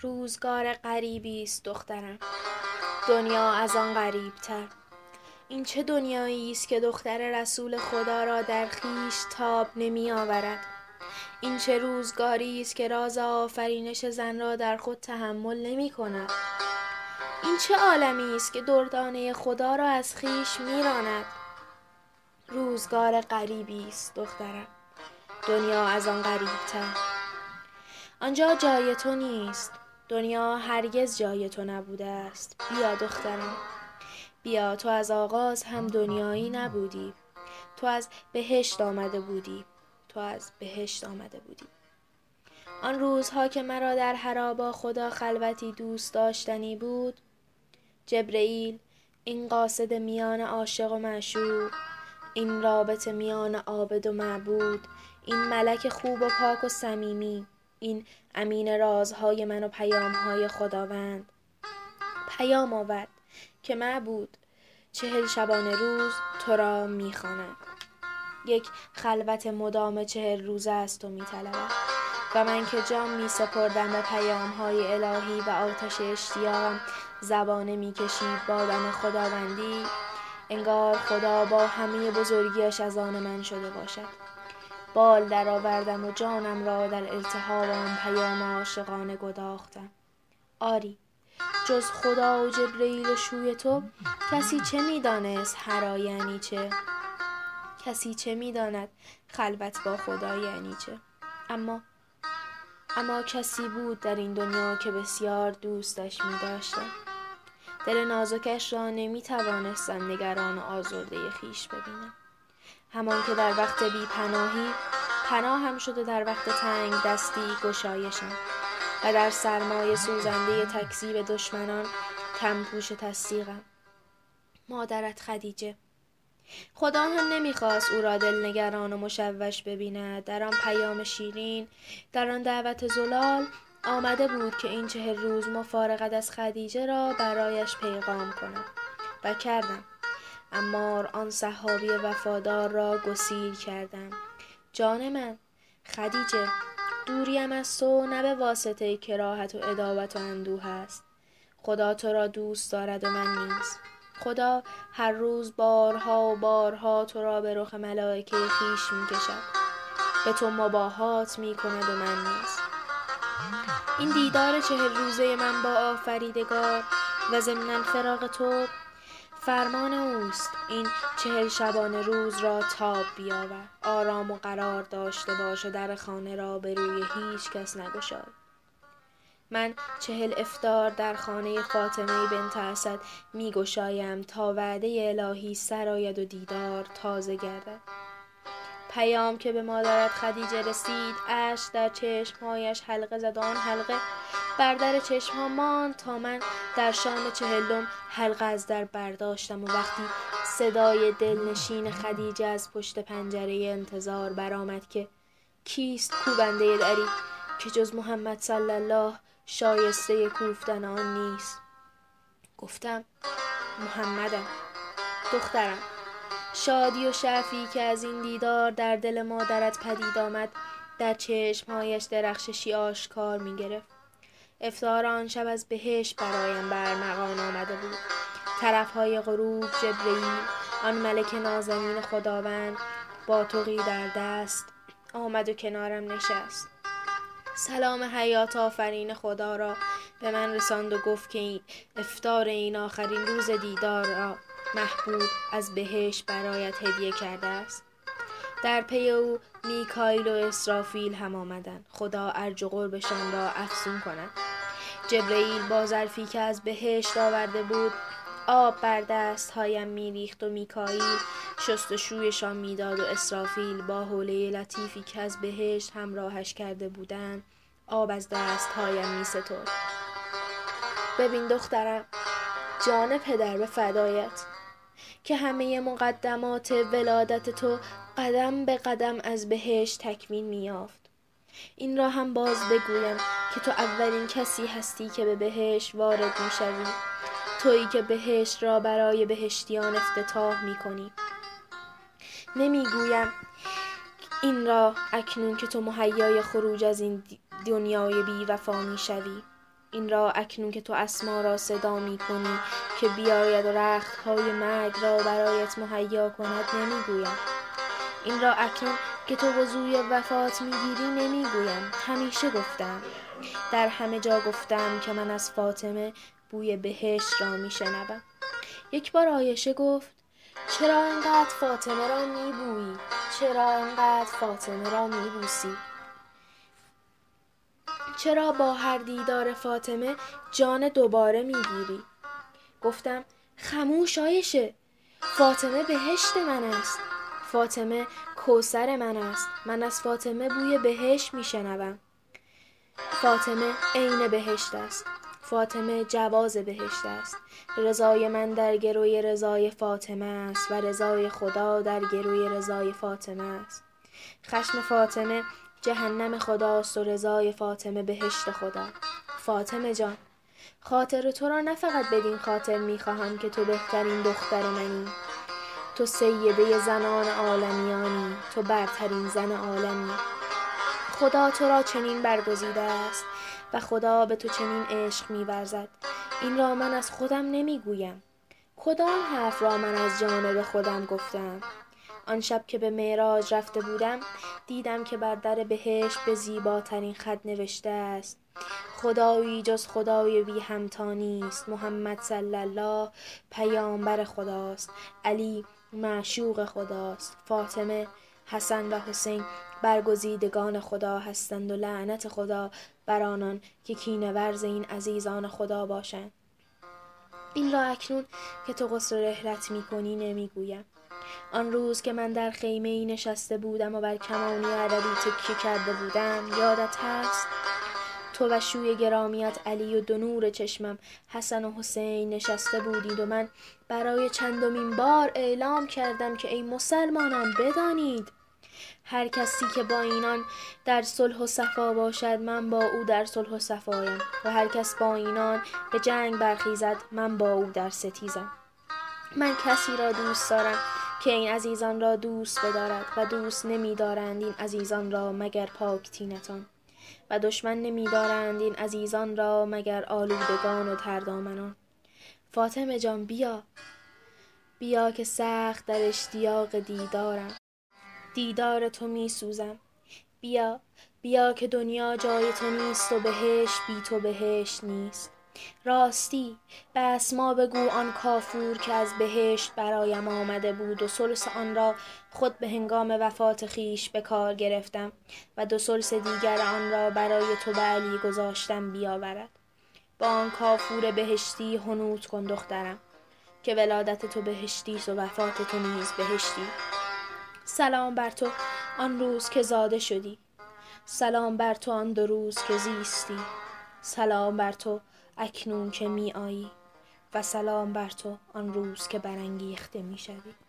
روزگار غریبی است دخترم، دنیا از آن غریب‌تر. این چه دنیایی است که دختر رسول خدا را در خویش تاب نمی آورد؟ این چه روزگاری است که راز آفرینش زن را در خود تحمل نمی کند؟ این چه عالمی است که دردانه خدا را از خویش می راند؟ روزگار غریبی است دخترم، دنیا از آن غریب‌تر. آنجا جای تو نیست، دنیا هرگز جای تو نبوده است. بیا دخترم، بیا. تو از آغاز هم دنیایی نبودی، تو از بهشت آمده بودی، تو از بهشت آمده بودی. آن روزها که مرا در حرا با خدا خلوتی دوست داشتنی بود، جبرئیل، این قاصد میان عاشق و معشوق، این رابط میان عابد و معبود، این ملک خوب و پاک و صمیمی، این امین رازهای من و پیامهای خداوند، پیام آورد که معبود 40 شبانه روز تو را میخواند. یک خلوت مدام 40 روزه از تو میطلبد و من که جان میسپردم به پیامهای الهی و آتش اشتیاقم زبانه میکشید با دم خداوندی، انگار خدا با همه بزرگیش از آن من شده باشد. بال در آوردم و جانم را در التهاب آن پیام عاشقانه گداختم. آری، جز خدا و جبرئیل و شوی تو کسی چه میدانست حرا یعنی چه؟ کسی چه میداند خلوت با خدا یعنی چه؟ اما کسی بود در این دنیا که بسیار دوستش می‌داشتم. دل نازکش را نمی‌توانستم نگران و آزرده خویش ببینم. همان که در وقت بی پناهی پناهم شد و در وقت تنگ دستی گشایشم و در سرمای سوزنده تکذیب دشمنان کمپوش تصدیقم. مادرت خدیجه، خدا هم نمیخواست او را دلنگران و مشوش ببیند. در آن پیام شیرین، در آن دعوت زلال آمده بود که این 40 روز مفارقت از خدیجه را برایش پیغام کند و کردم. عمار آن صحابی وفادار را گسیل کردم. جان من، خدیجه، دوریم از تو نه به واسطه کراهت و عداوت و اندوه است. خدا تو را دوست دارد و من نیز. خدا هر روز بارها و بارها تو را به رخ ملائکه خویش می کشد، به تو مباهات می کند و من نیز. این دیدار 40 روزه من با آفریدگار و ضمناً فراق تو فرمان اوست. این 40 شبانه روز را تاب بیاور، آرام و قرار داشته باش و در خانه را به روی هیچ کس نگشای. من 40 افطار در خانه فاطمه بنت اسد می گشایم تا وعده الهی سرآید و دیدار تازه گردد. پیام که به مادرت خدیجه رسید، اشک در چشمهایش حلقه زد. آن حلقه بر در چشمها ماند تا من در شام 40 حلقه از در برداشتم و وقتی صدای دلنشین خدیجه از پشت پنجره انتظار برآمد که کیست کوبنده دری که جز محمد صلی الله شایسته کوفتن آن نیست، گفتم محمدم. دخترم، شادی و شعفی که از این دیدار در دل مادرت پدید آمد در چشمهایش درخششی آشکار می گرفت. افطار آن شب از بهشت برایم برمغان آمده بود. طرفهای غروب جبرئیل، آن ملک نازنین خداوند با تقی در دست آمد و کنارم نشست. سلام حیات آفرین خدا را به من رساند و گفت که افطار این آخرین روز دیدار را محبوب از بهشت برایت هدیه کرده است. در پی او میکائیل و اسرافیل هم آمدند. خدا ارج و قربشان را افزون کند. جبرئیل با ظرفی که از بهشت آورده بود آب بر دستهایم میریخت و میکائیل شستشویشان میداد و اسرافیل با حوله لطیفی که از بهشت همراهش کرده بودند آب از دستهایم میسترد. ببین دخترم، جان پدر به فدایت، که همه مقدمات ولادت تو قدم به قدم از بهشت تکمیل می‌یافت. این را هم باز بگویم که تو اولین کسی هستی که به بهشت وارد می‌شوی، تویی که بهشت را برای بهشتیان افتتاح می‌کنی. نمی‌گویم این را اکنون که تو مهیای خروج از این دنیای بی وفا می‌شوی. این را اکنون که تو اسما را صدا می کنی که بیاید و رختهای مرگ را برایت مهیا کند نمیگویم. این را اکنون که تو وضوی وفات میگیری نمیگویم. همیشه گفتم، در همه جا گفتم که من از فاطمه بوی بهشت را میشنوم. یک بار عایشه گفت چرا انقدر فاطمه را میبویی؟ چرا انقدر فاطمه را میبوسی؟ چرا با هر دیدار فاطمه جان دوباره میگیری؟ گفتم خموش عایشه، فاطمه بهشت من است، فاطمه کوثر من است، من از فاطمه بوی بهشت میشنوم. فاطمه عین بهشت است، فاطمه جواز بهشت است. رضای من در گروی رضای فاطمه است و رضای خدا در گروی رضای فاطمه است. خشم فاطمه جهنم خداست و رضای فاطمه بهشت خدا. فاطمه جان، خاطر تو را نه فقط بدین خاطر میخواهم که تو بهترین دختر منی، تو سیده زنان عالمیانی، تو برترین زن عالمی. خدا تو را چنین برگزیده است و خدا به تو چنین عشق می‌ورزد. این را من از خودم نمیگویم. کدام حرف را من از جانب خودم گفتم؟ آن شب که به معراج رفته بودم دیدم که بر در بهشت به زیباترین خط نوشته است خدایی جز خدای بی همتا است، محمد صلی الله پیامبر خداست، علی معشوق خداست، فاطمه، حسن و حسین برگزیدگان خدا هستند و لعنت خدا بر آنان که کینه ورز این عزیزان خدا باشند. این را اکنون که تو غسل رحلت می کنی نمیگویم. آن روز که من در خیمه‌ای نشسته بودم و بر کمانی عربی تکیه کرده بودم یادت هست؟ تو و شوی گرامیت علی و دو نور چشمم حسن و حسین نشسته بودید و من برای چندمین بار اعلام کردم که ای مسلمانان بدانید هر کسی که با اینان در صلح و صفا باشد من با او در صلح و صفایم و هر کس با اینان به جنگ برخیزد من با او در ستیزم. من کسی را دوست دارم که این عزیزان را دوست بدارد و دوست نمی‌دارند این عزیزان را مگر پاک طینتان و دشمن نمی‌دارند این عزیزان را مگر آلودگان و تردامنان. فاطمه جان بیا، بیا که سخت در اشتیاق دیدارم، دیدار تو می‌سوزم. بیا، بیا که دنیا جای تو نیست و بهشت بی تو بهشت نیست. راستی به اسما بگو آن کافور که از بهشت برایم آمده بود و ثلث آن را خود به هنگام وفات خیش به کار گرفتم و 2/3 دیگر آن را برای تو به علی گذاشتم بیاورد. با آن کافور بهشتی حنوط کن دخترم که ولادت تو بهشتی است و وفات تو نیز بهشتی. سلام بر تو آن روز که زاده شدی، سلام بر تو آن 2 روز که زیستی، سلام بر تو اکنون که می آیی و سلام بر تو آن روز که برانگیخته می شوی.